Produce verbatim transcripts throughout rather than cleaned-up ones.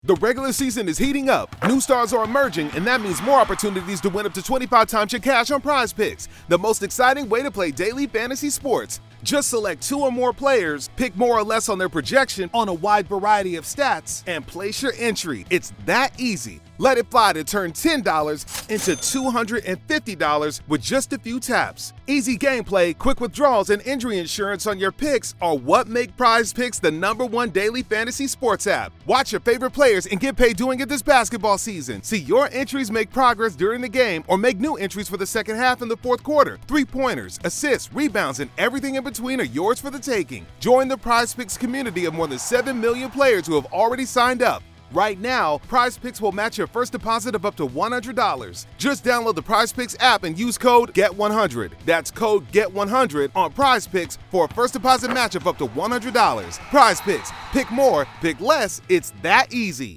The regular season is heating up. New stars are emerging, and that means more opportunities to win up to twenty-five times your cash on Prize Picks, the most exciting way to play daily fantasy sports. Just select two or more players, pick more or less on their projection on a wide variety of stats, and place your entry. It's that easy. Let it fly to turn ten dollars into two hundred fifty dollars with just a few taps. Easy gameplay, quick withdrawals, and injury insurance on your picks are what make Prize Picks the number one daily fantasy sports app. Watch your favorite players and get paid doing it this basketball season. See your entries make progress during the game or make new entries for the second half and the fourth quarter. Three-pointers, assists, rebounds, and everything in between are yours for the taking. Join the Prize Picks community of more than seven million players who have already signed up. Right now, Prize Picks will match your first deposit of up to one hundred dollars. Just download the Prize Picks app and use code G E T one hundred. That's code G E T one hundred on Prize Picks for a first deposit match of up to one hundred dollars. Prize Picks. Pick more, pick less. It's that easy.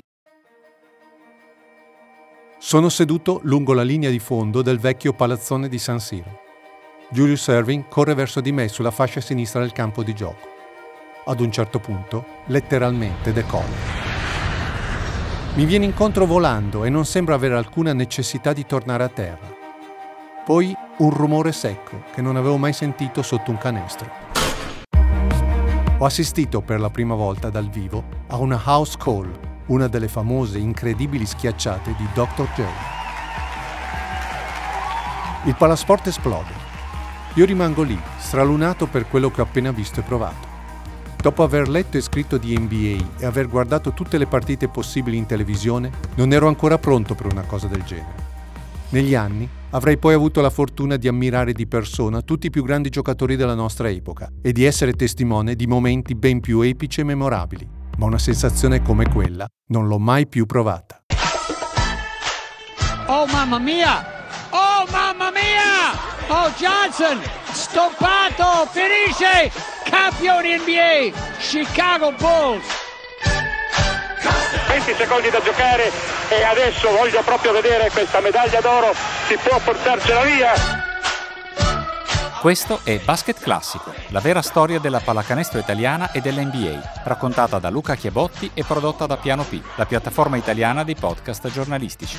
Sono seduto lungo la linea di fondo del vecchio palazzone di San Siro. Julius Erving corre verso di me sulla fascia sinistra del campo di gioco. Ad un certo punto, letteralmente decolla. Mi viene incontro volando e non sembra avere alcuna necessità di tornare a terra. Poi un rumore secco che non avevo mai sentito sotto un canestro. Ho assistito per la prima volta dal vivo a una house call, una delle famose incredibili schiacciate di doctor J. Il palasport esplode. Io rimango lì, stralunato per quello che ho appena visto e provato. Dopo aver letto e scritto di N B A e aver guardato tutte le partite possibili in televisione, non ero ancora pronto per una cosa del genere. Negli anni avrei poi avuto la fortuna di ammirare di persona tutti i più grandi giocatori della nostra epoca e di essere testimone di momenti ben più epici e memorabili, ma una sensazione come quella non l'ho mai più provata. Oh mamma mia! Oh mamma mia! Oh Johnson! Stoppato! Finisce! Campioni N B A! Chicago Bulls! venti secondi da giocare e adesso voglio proprio vedere questa medaglia d'oro, si può portarcela via! Questo è Basket Classico, la vera storia della pallacanestro italiana e dell'N B A, raccontata da Luca Chiebotti e prodotta da Piano P, la piattaforma italiana dei podcast giornalistici.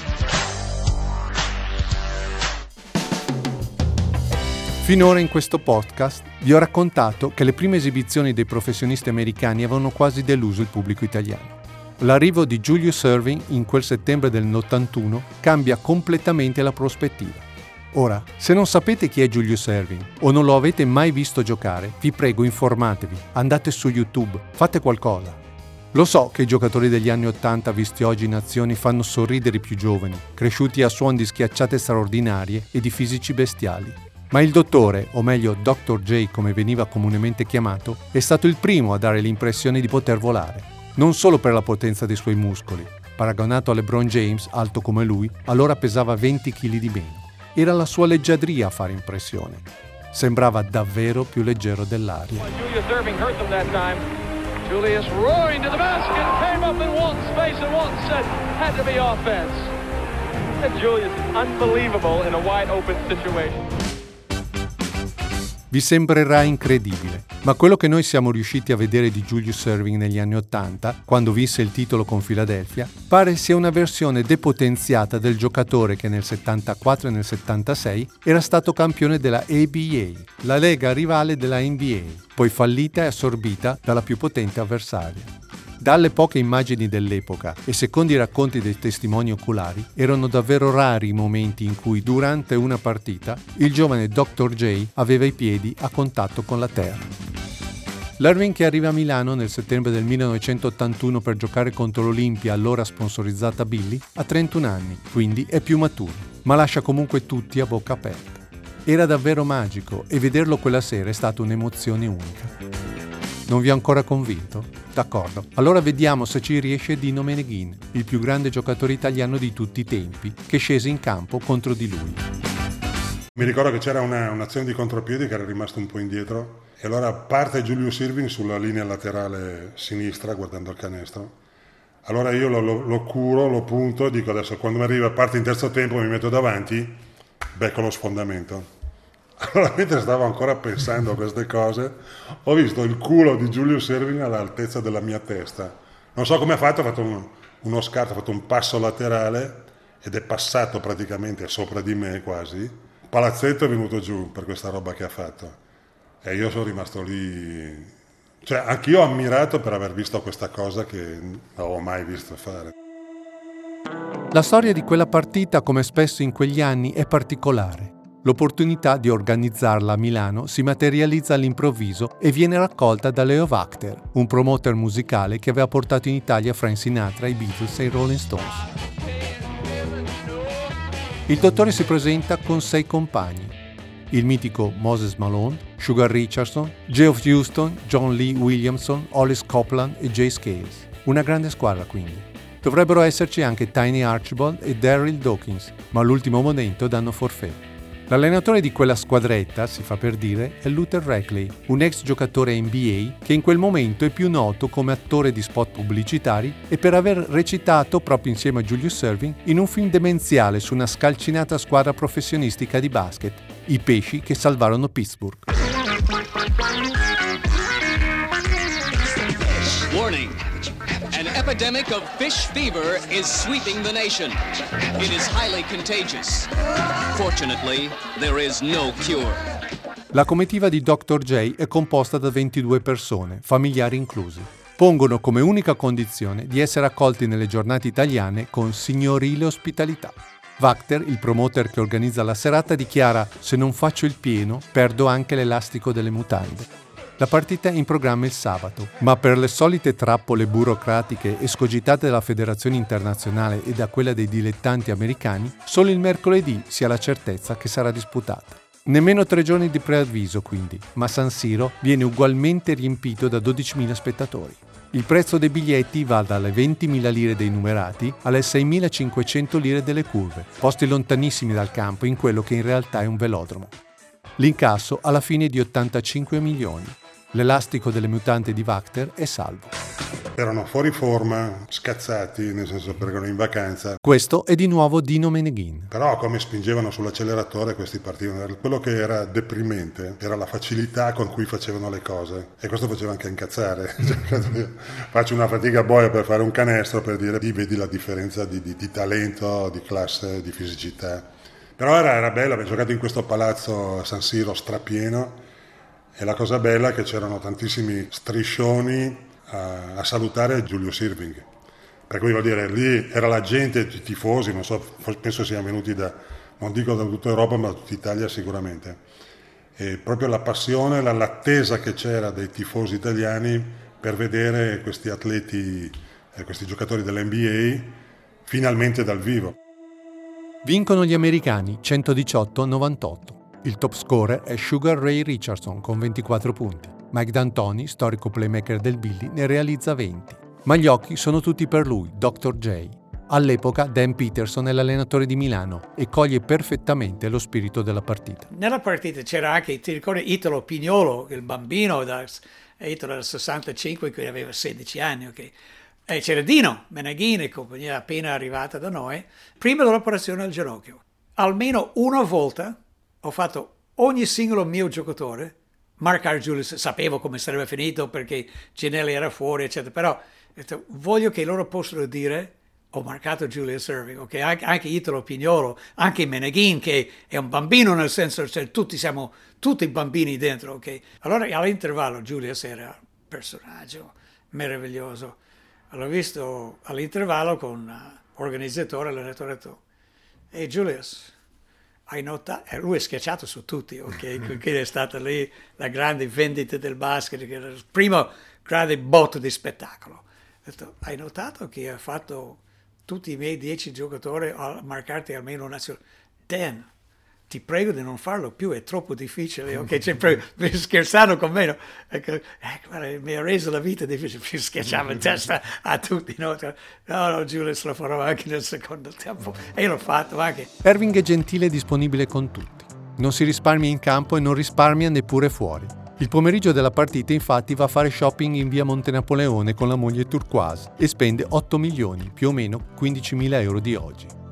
Finora in questo podcast vi ho raccontato che le prime esibizioni dei professionisti americani avevano quasi deluso il pubblico italiano. L'arrivo di Julius Erving in quel settembre del ottantuno cambia completamente la prospettiva. Ora, se non sapete chi è Julius Erving o non lo avete mai visto giocare, vi prego informatevi, andate su YouTube, fate qualcosa. Lo so che i giocatori degli anni Ottanta visti oggi in azione fanno sorridere i più giovani, cresciuti a suon di schiacciate straordinarie e di fisici bestiali. Ma il dottore, o meglio doctor J come veniva comunemente chiamato, è stato il primo a dare l'impressione di poter volare. Non solo per la potenza dei suoi muscoli. Paragonato a LeBron James, alto come lui, allora pesava venti chili di meno. Era la sua leggiadria a fare impressione. Sembrava davvero più leggero dell'aria. Julius Erving hurt them that time. Julius roaring to the basket, came up in one space and one set, had to be offense. And Julius is unbelievable in a wide open situation. Vi sembrerà incredibile, ma quello che noi siamo riusciti a vedere di Julius Erving negli anni Ottanta, quando vinse il titolo con Philadelphia, pare sia una versione depotenziata del giocatore che nel settantaquattro e nel settantasei era stato campione della A B A, la lega rivale della N B A, poi fallita e assorbita dalla più potente avversaria. Dalle poche immagini dell'epoca e secondo i racconti dei testimoni oculari, erano davvero rari i momenti in cui durante una partita il giovane doctor J aveva i piedi a contatto con la terra. L'Erving che arriva a Milano nel settembre del millenovecentottantuno per giocare contro l'Olimpia, allora sponsorizzata Billy, ha trentuno anni, quindi è più maturo, ma lascia comunque tutti a bocca aperta. Era davvero magico e vederlo quella sera è stata un'emozione unica. Non vi ho ancora convinto? D'accordo. Allora vediamo se ci riesce Dino Meneghin, il più grande giocatore italiano di tutti i tempi, che scese in campo contro di lui. Mi ricordo che c'era una, un'azione di contropiedi che era rimasto un po' indietro e allora parte Julius Erving sulla linea laterale sinistra guardando il canestro. Allora io lo, lo, lo curo, lo punto, dico adesso quando mi arriva parte in terzo tempo mi metto davanti, becco lo sfondamento. Allora, mentre stavo ancora pensando a queste cose, ho visto il culo di Julius Erving all'altezza della mia testa. Non so come ha fatto, ha fatto un, uno scarto, ha fatto un passo laterale ed è passato praticamente sopra di me quasi. Palazzetto è venuto giù per questa roba che ha fatto e io sono rimasto lì, cioè anch'io ho ammirato per aver visto questa cosa che non avevo mai visto fare. La storia di quella partita, come spesso in quegli anni, è particolare. L'opportunità di organizzarla a Milano si materializza all'improvviso e viene raccolta da Leo Wachter, un promoter musicale che aveva portato in Italia Frank Sinatra, i Beatles e i Rolling Stones. Il dottore si presenta con sei compagni: il mitico Moses Malone, Sugar Richardson, Geoff Huston, John Lee Williamson, Hollis Copeland e Jay Scales. Una grande squadra, quindi. Dovrebbero esserci anche Tiny Archibald e Daryl Dawkins, ma all'ultimo momento danno forfait. L'allenatore di quella squadretta, si fa per dire, è Luther Rackley, un ex giocatore N B A che in quel momento è più noto come attore di spot pubblicitari e per aver recitato, proprio insieme a Julius Erving, in un film demenziale su una scalcinata squadra professionistica di basket, i Pesci che salvarono Pittsburgh. Warning. An epidemic of fish fever is sweeping the nation. It is highly contagious. Fortunately, there is no cure. La comitiva di doctor J è composta da ventidue persone, familiari inclusi. Pongono come unica condizione di essere accolti nelle giornate italiane con signorile ospitalità. Wachter, il promoter che organizza la serata, dichiara: «Se non faccio il pieno, perdo anche l'elastico delle mutande». La partita è in programma il sabato, ma per le solite trappole burocratiche escogitate dalla Federazione Internazionale e da quella dei dilettanti americani, solo il mercoledì si ha la certezza che sarà disputata. Nemmeno tre giorni di preavviso, quindi, ma San Siro viene ugualmente riempito da dodicimila spettatori. Il prezzo dei biglietti va dalle ventimila lire dei numerati alle seimilacinquecento lire delle curve, posti lontanissimi dal campo in quello che in realtà è un velodromo. L'incasso alla fine è di ottantacinque milioni. L'elastico delle mutande di Wachter è salvo. Erano fuori forma, scazzati, nel senso perché erano in vacanza. Questo è di nuovo Dino Meneghin. Però come spingevano sull'acceleratore questi partivano. Quello che era deprimente era la facilità con cui facevano le cose. E questo faceva anche incazzare. Faccio una fatica boia per fare un canestro, per dire, vedi la differenza di, di, di talento, di classe, di fisicità. Però era, era bello, abbiamo giocato in questo palazzo a San Siro strapieno. E la cosa bella è che c'erano tantissimi striscioni a, a salutare Julius Erving. Per cui vuol dire, lì era la gente, i tifosi, non so, penso siano venuti da, non dico da tutta Europa, ma da tutta Italia sicuramente. E proprio la passione, la, l'attesa che c'era dei tifosi italiani per vedere questi atleti, eh, questi giocatori dell'N B A finalmente dal vivo. Vincono gli americani centodiciotto a novantotto. Il top scorer è Sugar Ray Richardson con ventiquattro punti. Mike D'Antoni, storico playmaker del Billy, ne realizza venti. Ma gli occhi sono tutti per lui, doctor J. All'epoca Dan Peterson è l'allenatore di Milano e coglie perfettamente lo spirito della partita. Nella partita c'era anche, ti ricordi, Italo Pignolo, il bambino, da, Italo del sessantacinque, che aveva sedici anni, ok? E c'era Dino Meneghin e compagnia appena arrivata da noi, prima dell'operazione al ginocchio. Almeno una volta ho fatto ogni singolo mio giocatore marcare Julius. Sapevo come sarebbe finito perché Ginelli era fuori, eccetera, però detto, voglio che loro possano dire ho marcato Julius Erving, ok? Anche, anche Italo Pignolo, anche Meneghin, che è un bambino nel senso, cioè tutti siamo tutti bambini dentro, ok? Allora all'intervallo Julius era un personaggio meraviglioso. L'ho visto all'intervallo con l'organizzatore, l'allenatore, ha detto, ehi Julius, hai notato? E lui è schiacciato su tutti, ok? Quindi è stata lì la grande vendita del basket, che era il primo grande botto di spettacolo. Ho detto, hai notato che ha fatto tutti i miei dieci giocatori a marcarti almeno una azione? Dan, ti prego di non farlo più, è troppo difficile, ok? Cioè, scherzando con me, no? Ecco, eh, guarda, mi ha reso la vita difficile, mi schiacciava in testa a tutti, no? No, no, Julius, lo farò anche nel secondo tempo, e io l'ho fatto anche. Erving è gentile e disponibile con tutti. Non si risparmia in campo e non risparmia neppure fuori. Il pomeriggio della partita infatti va a fare shopping in via Monte Napoleone con la moglie Turquoise e spende otto milioni, più o meno quindicimila euro di oggi.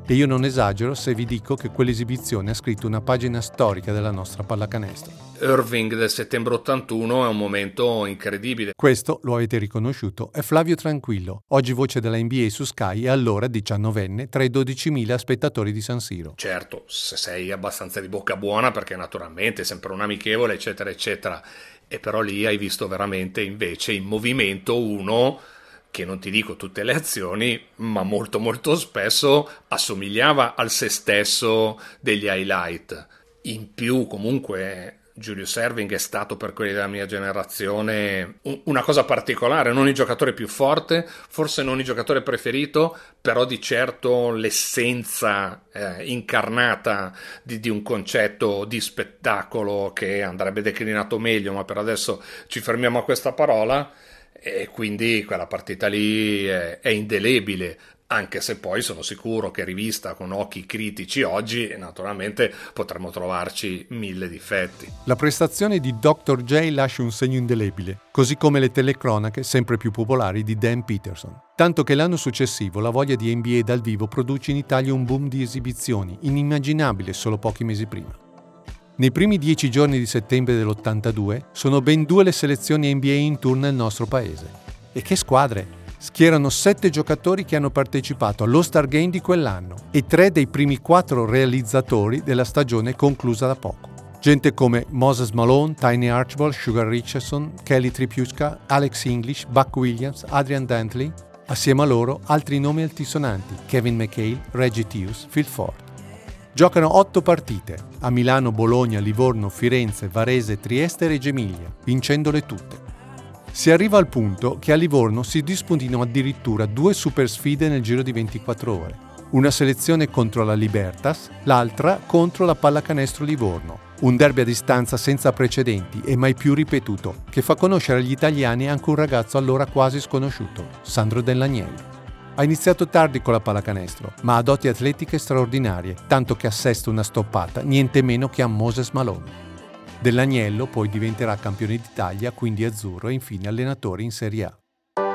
E io non esagero se vi dico che quell'esibizione ha scritto una pagina storica della nostra pallacanestro. Irving del settembre ottantuno è un momento incredibile. Questo, lo avete riconosciuto, è Flavio Tranquillo, oggi voce della N B A su Sky e allora diciannovenne tra i dodicimila spettatori di San Siro. Certo, se sei abbastanza di bocca buona, perché naturalmente è sempre un amichevole, eccetera, eccetera. E però lì hai visto veramente invece in movimento uno che, non ti dico tutte le azioni, ma molto molto spesso assomigliava al se stesso degli highlight. In più comunque Julius Erving è stato, per quelli della mia generazione, una cosa particolare, non il giocatore più forte, forse non il giocatore preferito, però di certo l'essenza eh, incarnata di, di un concetto di spettacolo che andrebbe declinato meglio, ma per adesso ci fermiamo a questa parola. E quindi quella partita lì è, è indelebile, anche se poi sono sicuro che rivista con occhi critici oggi naturalmente potremmo trovarci mille difetti. La prestazione di doctor J lascia un segno indelebile, così come le telecronache sempre più popolari di Dan Peterson. Tanto che l'anno successivo la voglia di N B A dal vivo produce in Italia un boom di esibizioni, inimmaginabile solo pochi mesi prima. Nei primi dieci giorni di settembre dell'ottantadue sono ben due le selezioni N B A in tour nel nostro paese. E che squadre! Schierano sette giocatori che hanno partecipato all'All-Star Game di quell'anno e tre dei primi quattro realizzatori della stagione conclusa da poco. Gente come Moses Malone, Tiny Archibald, Sugar Richardson, Kelly Tripucka, Alex English, Buck Williams, Adrian Dantley. Assieme a loro altri nomi altisonanti: Kevin McHale, Reggie Theus, Phil Ford. Giocano otto partite, a Milano, Bologna, Livorno, Firenze, Varese, Trieste e Reggio Emilia, vincendole tutte. Si arriva al punto che a Livorno si disputino addirittura due super sfide nel giro di ventiquattro ore. Una selezione contro la Libertas, l'altra contro la Pallacanestro Livorno. Un derby a distanza senza precedenti e mai più ripetuto, che fa conoscere agli italiani anche un ragazzo allora quasi sconosciuto, Sandro Dell'Agnello. Ha iniziato tardi con la pallacanestro, ma ha doti atletiche straordinarie, tanto che assesta una stoppata niente meno che a Moses Malone. Dell'Agnello poi diventerà campione d'Italia, quindi azzurro e infine allenatore in Serie A.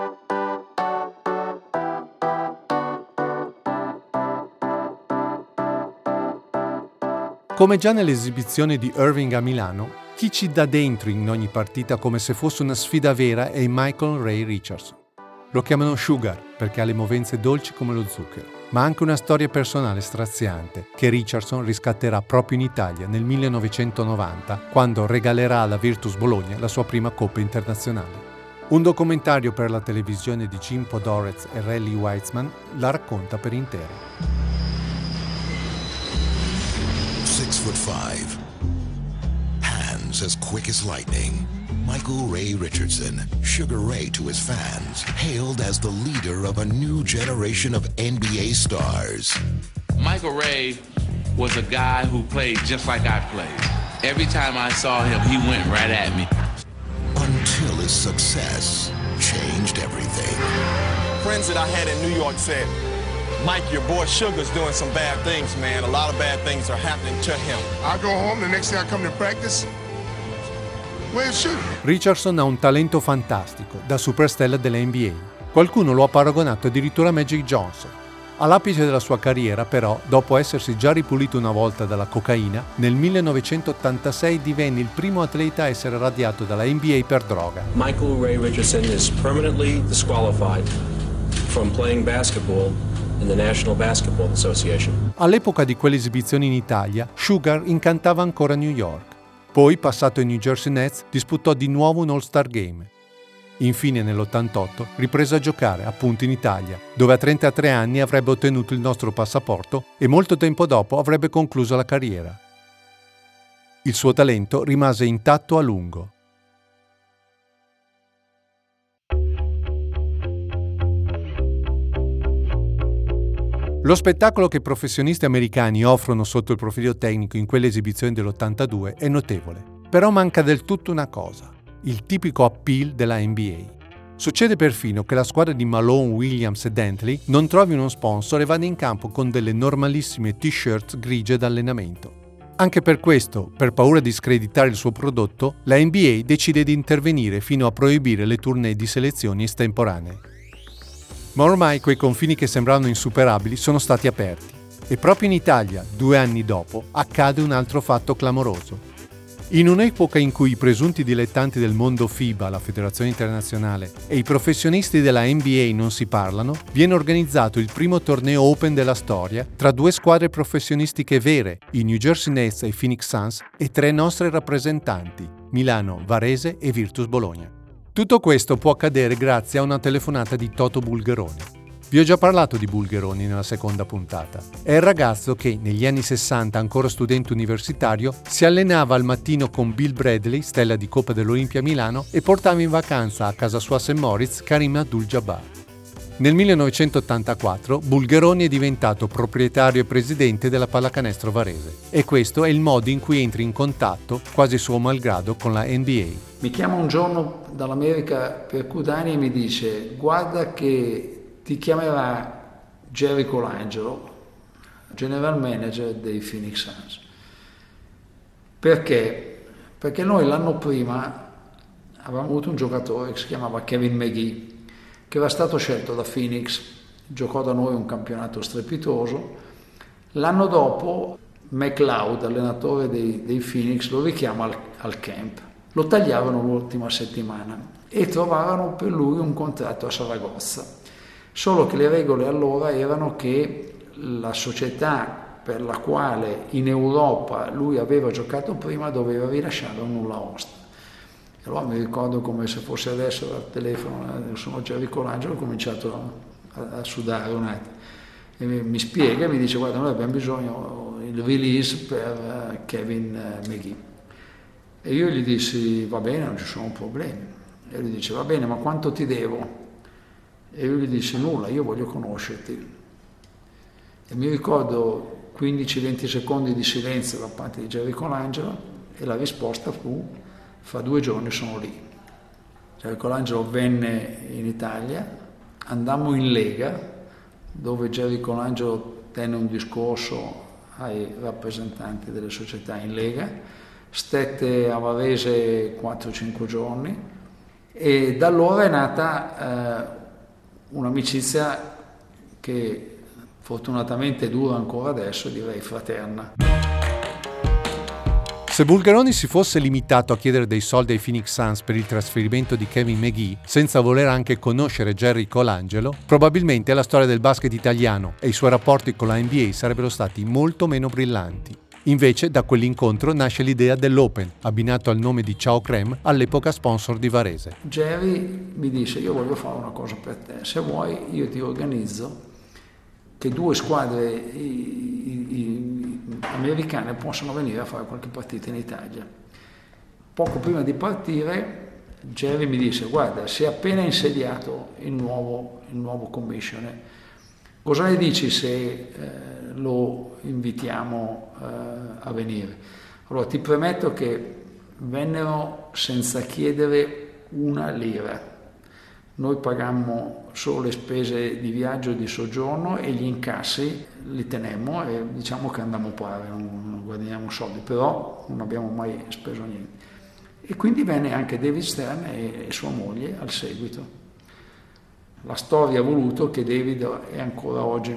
Come già nell'esibizione di Irving a Milano, chi ci dà dentro in ogni partita come se fosse una sfida vera è Michael Ray Richardson. Lo chiamano Sugar perché ha le movenze dolci come lo zucchero, ma anche una storia personale straziante che Richardson riscatterà proprio in Italia nel millenovecentonovanta, quando regalerà alla Virtus Bologna la sua prima Coppa internazionale. Un documentario per la televisione di Jim Podorez e Rally Weitzman la racconta per intero. Six foot five, hands as quick as lightning. Michael Ray Richardson, Sugar Ray to his fans, hailed as the leader of a new generation of N B A stars. Michael Ray was a guy who played just like I played. Every time I saw him, he went right at me. Until his success changed everything. Friends that I had in New York said, Mike, your boy Sugar's doing some bad things, man. A lot of bad things are happening to him. I go home, the next day I come to practice. Richardson ha un talento fantastico, da superstella della N B A. Qualcuno lo ha paragonato addirittura a Magic Johnson. All'apice della sua carriera, però, dopo essersi già ripulito una volta dalla cocaina, nel millenovecentottantasei divenne il primo atleta a essere radiato dalla N B A per droga. Michael Ray Richardson is permanently disqualified from playing basketball in the National Basketball Association. All'epoca di quelle esibizioni in Italia, Sugar incantava ancora New York. Poi, passato ai New Jersey Nets, disputò di nuovo un All-Star Game. Infine, nell'ottantotto, riprese a giocare, appunto in Italia, dove a trentatré anni avrebbe ottenuto il nostro passaporto e molto tempo dopo avrebbe concluso la carriera. Il suo talento rimase intatto a lungo. Lo spettacolo che i professionisti americani offrono sotto il profilo tecnico in quelle esibizioni dell'ottantadue è notevole, però manca del tutto una cosa, il tipico appeal della N B A. Succede perfino che la squadra di Malone, Williams e Dantley non trovi uno sponsor e vada in campo con delle normalissime t-shirt grigie d'allenamento. Anche per questo, per paura di screditare il suo prodotto, la N B A decide di intervenire fino a proibire le tournée di selezioni estemporanee. Ma ormai quei confini che sembravano insuperabili sono stati aperti. E proprio in Italia, due anni dopo, accade un altro fatto clamoroso. In un'epoca in cui i presunti dilettanti del mondo FIBA, la Federazione Internazionale, e i professionisti della N B A non si parlano, viene organizzato il primo torneo Open della storia tra due squadre professionistiche vere, i New Jersey Nets e i Phoenix Suns, e tre nostre rappresentanti, Milano, Varese e Virtus Bologna. Tutto questo può accadere grazie a una telefonata di Toto Bulgaroni. Vi ho già parlato di Bulgaroni nella seconda puntata. È il ragazzo che, negli anni sessanta, ancora studente universitario, si allenava al mattino con Bill Bradley, stella di Coppa dell'Olimpia a Milano, e portava in vacanza a casa sua a Saint Moritz Karim Abdul-Jabbar. Nel millenovecentottantaquattro Bulgaroni è diventato proprietario e presidente della Pallacanestro Varese. E questo è il modo in cui entri in contatto, quasi suo malgrado, con la N B A. Mi chiama un giorno dall'America Percudani e mi dice: guarda che ti chiamerà Jerry Colangelo, general manager dei Phoenix Suns. Perché? Perché noi l'anno prima avevamo avuto un giocatore che si chiamava Kevin McGee, che era stato scelto da Phoenix, giocò da noi un campionato strepitoso. L'anno dopo McLeod, allenatore dei, dei Phoenix, lo richiama al, al camp. Lo tagliavano l'ultima settimana e trovavano per lui un contratto a Saragozza. Solo che le regole allora erano che la società per la quale in Europa lui aveva giocato prima doveva rilasciare un nulla osta. E allora mi ricordo come se fosse adesso al telefono, sono Jerry Colangelo, ho cominciato a, a sudare un attimo. E mi, mi spiega e mi dice: guarda, noi abbiamo bisogno il release per Kevin McGee. E io gli dissi: va bene, non ci sono problemi. E lui dice: va bene, ma quanto ti devo? E io gli dissi: nulla, io voglio conoscerti. E mi ricordo quindici venti secondi di silenzio da parte di Jerry Colangelo e la risposta fu: fra due giorni sono lì. Jerry Colangelo venne in Italia, andammo in Lega, dove Jerry Colangelo tenne un discorso ai rappresentanti delle società in Lega, stette a Varese quattro cinque giorni e da allora è nata eh, un'amicizia che fortunatamente dura ancora adesso, direi fraterna. Se Bulgaroni si fosse limitato a chiedere dei soldi ai Phoenix Suns per il trasferimento di Kevin McGee, senza voler anche conoscere Jerry Colangelo, probabilmente la storia del basket italiano e i suoi rapporti con la N B A sarebbero stati molto meno brillanti. Invece, da quell'incontro nasce l'idea dell'Open, abbinato al nome di Ciao Creme, all'epoca sponsor di Varese. Jerry mi disse: io voglio fare una cosa per te, se vuoi io ti organizzo che due squadre i, i, i, americane possano venire a fare qualche partita in Italia. Poco prima di partire Jerry mi disse: guarda, si è appena insediato il nuovo, il nuovo commissioner, cosa ne dici se eh, lo invitiamo eh, a venire? Allora ti premetto che vennero senza chiedere una lira. Noi pagammo solo le spese di viaggio e di soggiorno e gli incassi li tenemmo e diciamo che andammo pari, non, non guadagniamo soldi, però non abbiamo mai speso niente. E quindi venne anche David Stern e, e sua moglie al seguito. La storia ha voluto che David è ancora oggi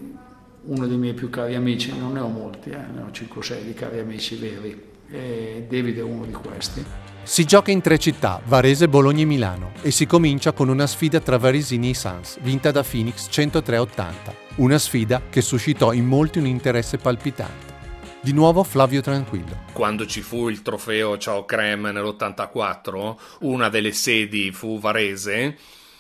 uno dei miei più cari amici, non ne ho molti, eh, ne ho cinque o sei di cari amici veri, e David è uno di questi. Si gioca in tre città, Varese, Bologna e Milano, e si comincia con una sfida tra varesini e Suns, vinta da Phoenix centotré a ottanta. Una sfida che suscitò in molti un interesse palpitante. Di nuovo Flavio Tranquillo. Quando ci fu il trofeo Ciao Creme nell'ottantaquattro, una delle sedi fu Varese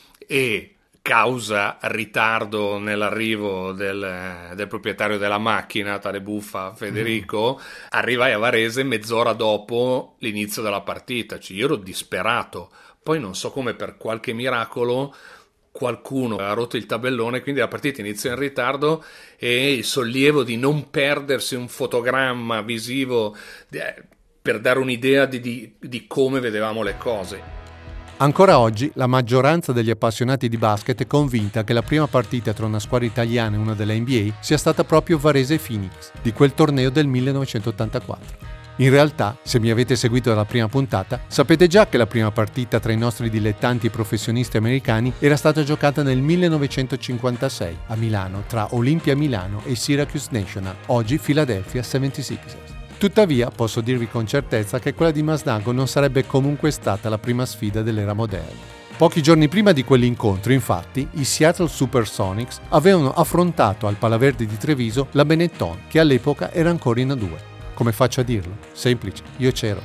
e causa ritardo nell'arrivo del, del proprietario della macchina, tale buffa Federico, mm. arrivai a Varese mezz'ora dopo l'inizio della partita. Cioè, io ero disperato. Poi non so come, per qualche miracolo, qualcuno ha rotto il tabellone, quindi la partita inizia in ritardo e il sollievo di non perdersi un fotogramma visivo per dare un'idea di, di, di come vedevamo le cose. Ancora oggi la maggioranza degli appassionati di basket è convinta che la prima partita tra una squadra italiana e una della N B A sia stata proprio Varese Phoenix, di quel torneo del millenovecentottantaquattro. In realtà, se mi avete seguito dalla prima puntata, sapete già che la prima partita tra i nostri dilettanti professionisti americani era stata giocata nel millenovecentocinquantasei a Milano tra Olimpia Milano e Syracuse National, oggi Philadelphia settantasei ers. Tuttavia, posso dirvi con certezza che quella di Masnago non sarebbe comunque stata la prima sfida dell'era moderna. Pochi giorni prima di quell'incontro, infatti, i Seattle Supersonics avevano affrontato al Palaverde di Treviso la Benetton, che all'epoca era ancora in A due. Come faccio a dirlo? Semplice, io c'ero.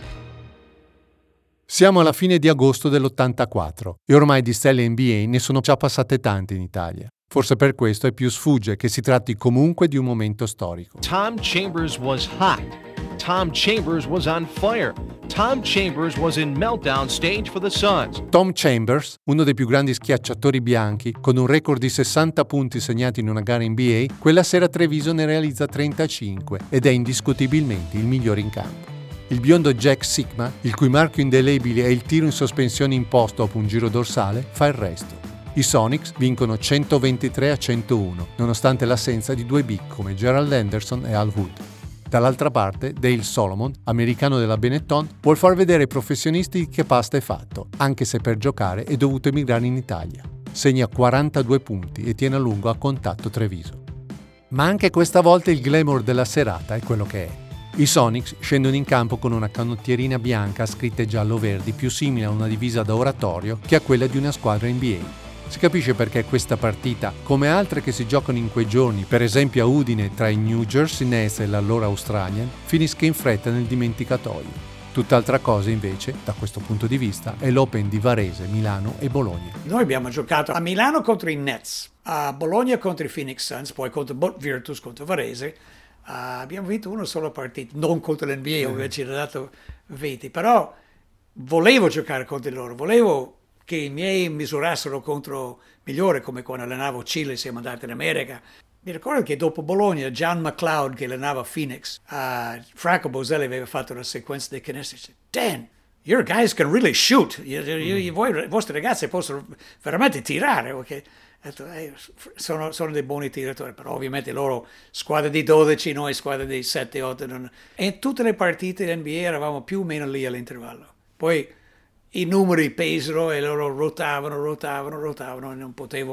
Siamo alla fine di agosto dell'ottantaquattro e ormai di stelle N B A ne sono già passate tante in Italia. Forse per questo è più sfugge che si tratti comunque di un momento storico. Tom Chambers was hot. Tom Chambers was on fire. Tom Chambers was in meltdown stage for the Suns. Tom Chambers, uno dei più grandi schiacciatori bianchi, con un record di sessanta punti segnati in una gara N B A, quella sera a Treviso ne realizza trentacinque ed è indiscutibilmente il migliore in campo. Il biondo Jack Sikma, il cui marchio indelebile è il tiro in sospensione imposto dopo un giro dorsale, fa il resto. I Sonics vincono centoventitré a centouno, nonostante l'assenza di due big come Gerald Anderson e Al Wood. Dall'altra parte, Dale Solomon, americano della Benetton, vuol far vedere ai professionisti che pasta è fatto, anche se per giocare è dovuto emigrare in Italia. Segna quarantadue punti e tiene a lungo a contatto Treviso. Ma anche questa volta il glamour della serata è quello che è. I Sonics scendono in campo con una canottierina bianca a scritte giallo-verdi più simile a una divisa da oratorio che a quella di una squadra N B A. Si capisce perché questa partita, come altre che si giocano in quei giorni, per esempio a Udine tra i New Jersey Nets e l'allora Australian, finisca in fretta nel dimenticatoio. Tutt'altra cosa invece, da questo punto di vista, è l'Open di Varese, Milano e Bologna. Noi abbiamo giocato a Milano contro i Nets, a Bologna contro i Phoenix Suns, poi contro Virtus contro Varese. Uh, abbiamo vinto una sola partita, non contro l'N B A, dove ci hanno dato venti, però volevo giocare contro loro, volevo che i miei misurassero contro migliore, come quando allenavo Cile, siamo andati in America. Mi ricordo che dopo Bologna, John McLeod, che allenava Phoenix, uh, Franco Boselli aveva fatto una sequenza di canestri. Dice, Dan, your guys can really shoot. I, i, i, voi, i vostri ragazzi possono veramente tirare. Okay? Detto, eh, sono, sono dei buoni tiratori, però ovviamente loro squadra di dodici, noi squadra di sette otto. Non... E in tutte le partite N B A eravamo più o meno lì all'intervallo. Poi i numeri pesano e loro rotavano, rotavano, rotavano e non potevo.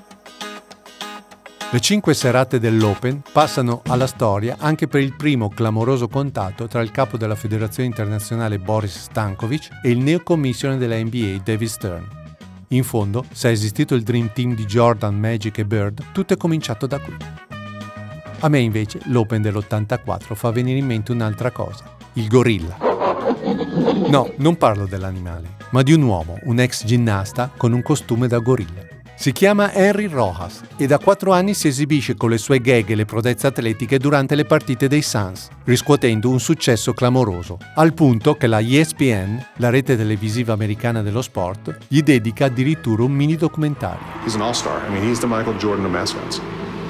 Le cinque serate dell'Open passano alla storia anche per il primo clamoroso contatto tra il capo della Federazione Internazionale Boris Stankovic e il neocommissioner della N B A David Stern. In fondo, se è esistito il Dream Team di Jordan, Magic e Bird, tutto è cominciato da qui. A me invece l'Open dell'ottantaquattro fa venire in mente un'altra cosa, il gorilla. No, non parlo dell'animale, ma di un uomo, un ex ginnasta con un costume da gorilla. Si chiama Henry Rojas e da quattro anni si esibisce con le sue gag e le prodezze atletiche durante le partite dei Suns, riscuotendo un successo clamoroso, al punto che la E S P N, la rete televisiva americana dello sport, gli dedica addirittura un mini documentario. He's an all-star. I mean, he's the Michael Jordan of mascots.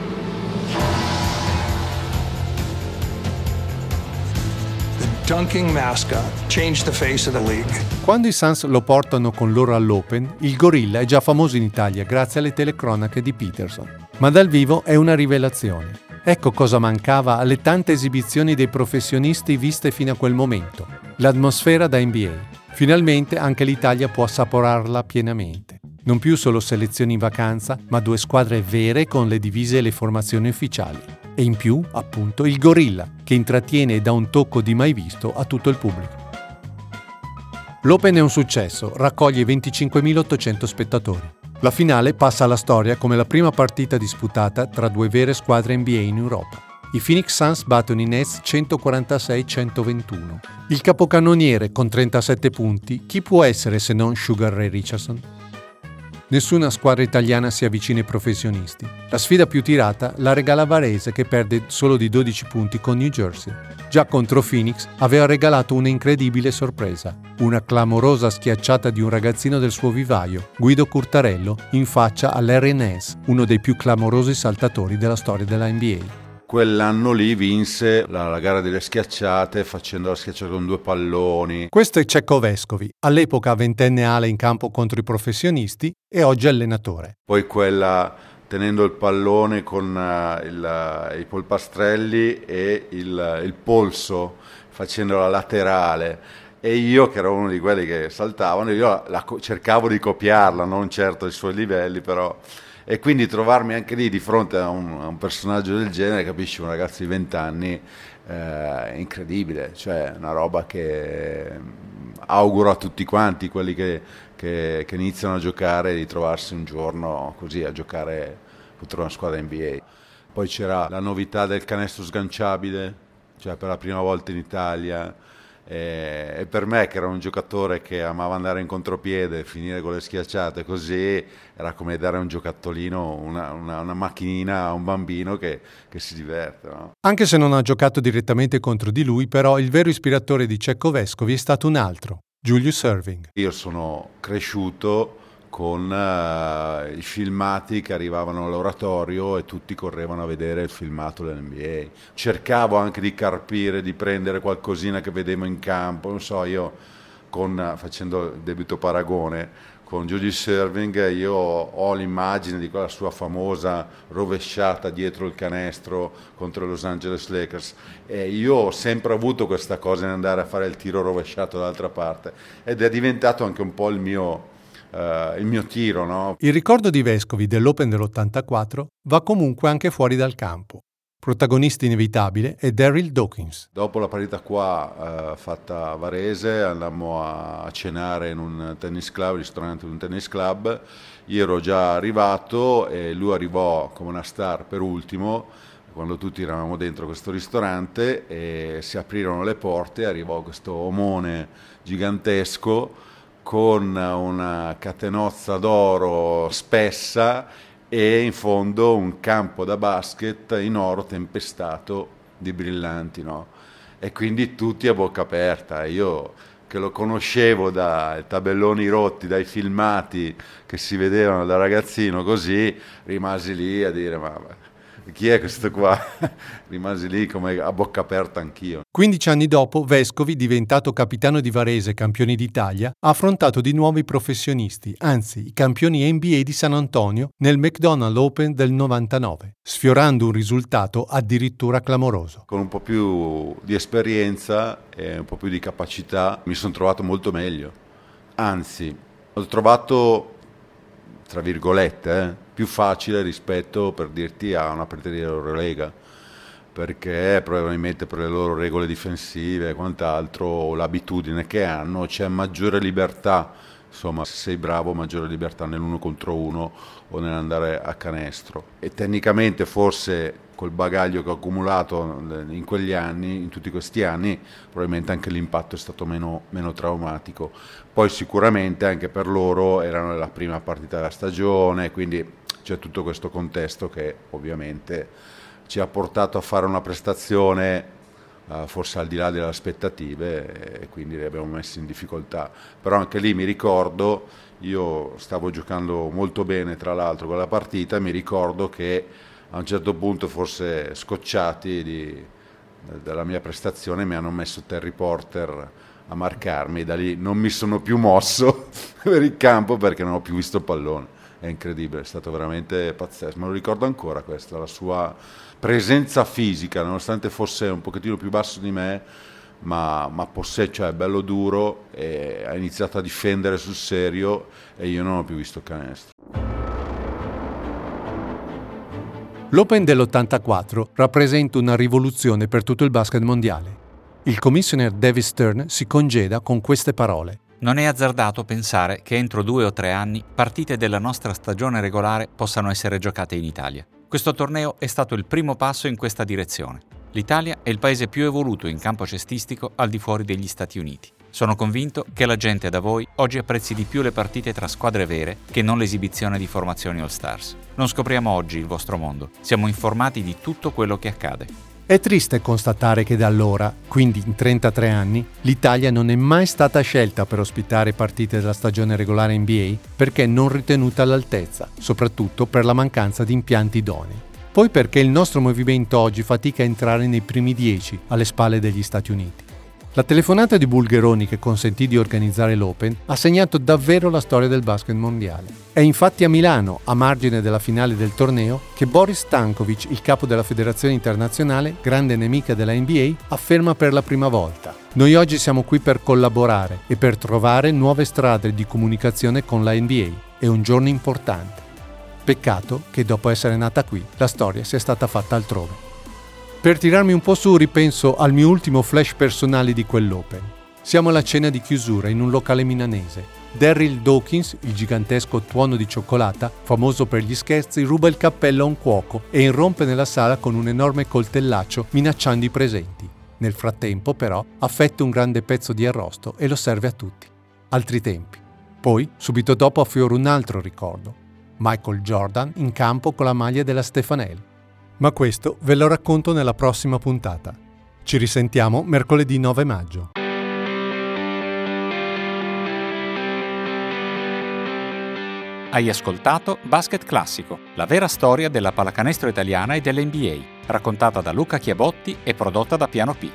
Dunking mascot changed the face of the league. Quando i Suns lo portano con loro all'Open, il gorilla è già famoso in Italia grazie alle telecronache di Peterson. Ma dal vivo è una rivelazione. Ecco cosa mancava alle tante esibizioni dei professionisti viste fino a quel momento. L'atmosfera da N B A. Finalmente anche l'Italia può assaporarla pienamente. Non più solo selezioni in vacanza, ma due squadre vere con le divise e le formazioni ufficiali. E in più, appunto, il gorilla, che intrattiene e dà un tocco di mai visto a tutto il pubblico. L'Open è un successo, raccoglie venticinquemilaottocento spettatori. La finale passa alla storia come la prima partita disputata tra due vere squadre N B A in Europa. I Phoenix Suns battono i Nets centoquarantasei a centoventuno. Il capocannoniere con trentasette punti, chi può essere se non Sugar Ray Richardson? Nessuna squadra italiana si avvicina ai professionisti. La sfida più tirata la regala Varese, che perde solo di dodici punti con New Jersey. Già contro Phoenix aveva regalato un'incredibile sorpresa, una clamorosa schiacciata di un ragazzino del suo vivaio, Guido Curtarello, in faccia a Larry Nance, uno dei più clamorosi saltatori della storia della N B A. Quell'anno lì vinse la, la gara delle schiacciate facendo la schiacciata con due palloni. Questo è Cecco Vescovi, all'epoca ventenne ala in campo contro i professionisti e oggi allenatore. Poi quella tenendo il pallone con uh, il, uh, i polpastrelli e il, il polso, facendo la laterale, e io che ero uno di quelli che saltavano, io la, la, cercavo di copiarla, non certo ai suoi livelli, però, e quindi trovarmi anche lì di fronte a un, a un personaggio del genere, capisci, un ragazzo di venti anni, è eh, incredibile, cioè una roba che auguro a tutti quanti quelli che, che, che iniziano a giocare di trovarsi un giorno così a giocare contro una squadra N B A. Poi c'era la novità del canestro sganciabile, cioè per la prima volta in Italia, e, e per me che era un giocatore che amava andare in contropiede, finire con le schiacciate così, era come dare un giocattolino, una, una, una macchinina a un bambino che, che si diverte, no? Anche se non ha giocato direttamente contro di lui, però il vero ispiratore di Cecco Vescovi è stato un altro, Julius Erving. Io sono cresciuto con uh, i filmati che arrivavano all'oratorio e tutti correvano a vedere il filmato dell'N B A. Cercavo anche di carpire, di prendere qualcosina che vedevo in campo, non so, io con, facendo il debito paragone con Julius Erving, io ho l'immagine di quella sua famosa rovesciata dietro il canestro contro i Los Angeles Lakers, e io ho sempre avuto questa cosa di andare a fare il tiro rovesciato dall'altra parte, ed è diventato anche un po' il mio Uh, il mio tiro, no? Il ricordo di Vescovi dell'Open dell'ottantaquattro va comunque anche fuori dal campo. Protagonista inevitabile è Daryl Dawkins. Dopo la partita qua uh, fatta a Varese, andammo a cenare in un tennis club, ristorante di un tennis club. Io ero già arrivato e lui arrivò come una star per ultimo, quando tutti eravamo dentro questo ristorante, e si aprirono le porte, arrivò questo omone gigantesco con una catenozza d'oro spessa e in fondo un campo da basket in oro tempestato di brillanti, no? E quindi tutti a bocca aperta. Io che lo conoscevo dai tabelloni rotti, dai filmati che si vedevano da ragazzino così, rimasi lì a dire ma chi è questo qua? Rimasi lì come a bocca aperta anch'io. quindici anni dopo, Vescovi, diventato capitano di Varese e campioni d'Italia, ha affrontato di nuovo i professionisti, anzi i campioni N B A di San Antonio nel McDonald's Open del novantanove, sfiorando un risultato addirittura clamoroso. Con un po' più di esperienza e un po' più di capacità mi sono trovato molto meglio. Anzi, ho trovato, tra virgolette, eh, più facile rispetto, per dirti, a una partita di Eurolega, perché probabilmente per le loro regole difensive e quant'altro, l'abitudine che hanno, c'è maggiore libertà, insomma, se sei bravo, maggiore libertà nell'uno contro uno o nell'andare a canestro. E tecnicamente forse col bagaglio che ho accumulato in quegli anni, in tutti questi anni, probabilmente anche l'impatto è stato meno, meno traumatico. Poi sicuramente anche per loro erano la prima partita della stagione, quindi c'è tutto questo contesto che ovviamente ci ha portato a fare una prestazione uh, forse al di là delle aspettative, e quindi li abbiamo messi in difficoltà. Però anche lì mi ricordo, io stavo giocando molto bene tra l'altro quella partita, mi ricordo che a un certo punto, forse scocciati di, della mia prestazione, mi hanno messo Terry Porter a marcarmi, da lì non mi sono più mosso per il campo perché non ho più visto il pallone. È incredibile, è stato veramente pazzesco, me lo ricordo ancora questa, la sua presenza fisica, nonostante fosse un pochettino più basso di me, ma, ma possè, cioè bello duro, e ha iniziato a difendere sul serio e io non ho più visto il canestro. L'Open dell'ottantaquattro rappresenta una rivoluzione per tutto il basket mondiale. Il commissioner David Stern si congeda con queste parole. Non è azzardato pensare che entro due o tre anni partite della nostra stagione regolare possano essere giocate in Italia. Questo torneo è stato il primo passo in questa direzione. L'Italia è il paese più evoluto in campo cestistico al di fuori degli Stati Uniti. Sono convinto che la gente da voi oggi apprezzi di più le partite tra squadre vere che non l'esibizione di formazioni All-Stars. Non scopriamo oggi il vostro mondo, siamo informati di tutto quello che accade. È triste constatare che da allora, quindi in trentatré anni, l'Italia non è mai stata scelta per ospitare partite della stagione regolare N B A perché non ritenuta all'altezza, soprattutto per la mancanza di impianti idonei. Poi perché il nostro movimento oggi fatica a entrare nei primi dieci alle spalle degli Stati Uniti. La telefonata di Bulgheroni che consentì di organizzare l'Open ha segnato davvero la storia del basket mondiale. È infatti a Milano, a margine della finale del torneo, che Boris Stankovic, il capo della federazione internazionale, grande nemica della N B A, afferma per la prima volta: noi oggi siamo qui per collaborare e per trovare nuove strade di comunicazione con la N B A. È un giorno importante. Peccato che dopo essere nata qui, la storia sia stata fatta altrove. Per tirarmi un po' su ripenso al mio ultimo flash personale di quell'Open. Siamo alla cena di chiusura in un locale milanese. Daryl Dawkins, il gigantesco tuono di cioccolata, famoso per gli scherzi, ruba il cappello a un cuoco e irrompe nella sala con un enorme coltellaccio minacciando i presenti. Nel frattempo, però, affetta un grande pezzo di arrosto e lo serve a tutti. Altri tempi. Poi, subito dopo, affiora un altro ricordo. Michael Jordan in campo con la maglia della Stefanel. Ma questo ve lo racconto nella prossima puntata. Ci risentiamo mercoledì nove maggio. Hai ascoltato Basket Classico, la vera storia della pallacanestro italiana e dell'N B A, raccontata da Luca Chiabotti e prodotta da Piano P.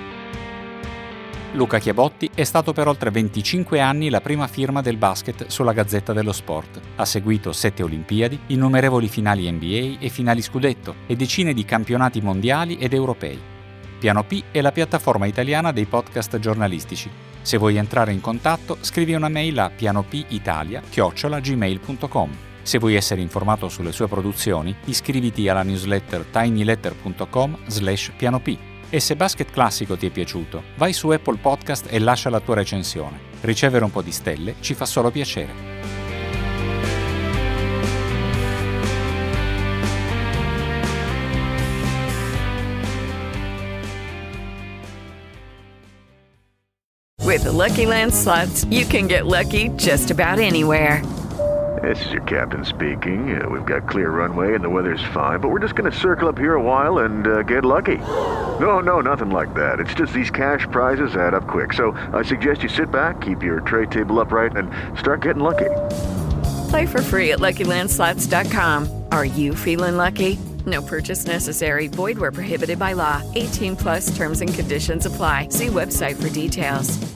Luca Chiabotti è stato per oltre venticinque anni la prima firma del basket sulla Gazzetta dello Sport. Ha seguito sette Olimpiadi, innumerevoli finali N B A e finali scudetto e decine di campionati mondiali ed europei. Piano P è la piattaforma italiana dei podcast giornalistici. Se vuoi entrare in contatto, scrivi una mail a pianopitalia chiocciola gmail punto com. Se vuoi essere informato sulle sue produzioni, iscriviti alla newsletter tinyletter punto com slash pianop. E se Basket Classico ti è piaciuto, vai su Apple Podcast e lascia la tua recensione. Ricevere un po' di stelle ci fa solo piacere. With the Lucky Land Slots, you can get lucky just about anywhere. This is your captain speaking. Uh, we've got clear runway and the weather's fine, but we're just going to circle up here a while and uh, get lucky. No, no, nothing like that. It's just these cash prizes add up quick. So I suggest you sit back, keep your tray table upright, and start getting lucky. Play for free at lucky land slots dot com. Are you feeling lucky? No purchase necessary. Void where prohibited by law. eighteen plus terms and conditions apply. See website for details.